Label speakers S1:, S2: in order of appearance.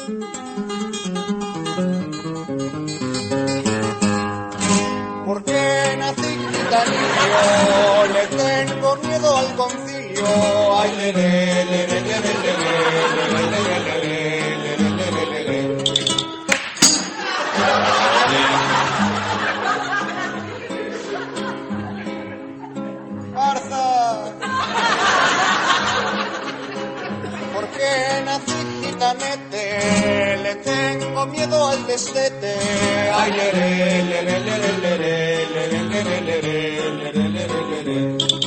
S1: Porque nací gitanillo, le tengo miedo al concilio. Ay, le, le, le, le, le, le, porque nací gitanete, le tengo miedo al destete. Ay, le, le, le, le, le, le, le, le, le, le, le, le, le, le, le, le.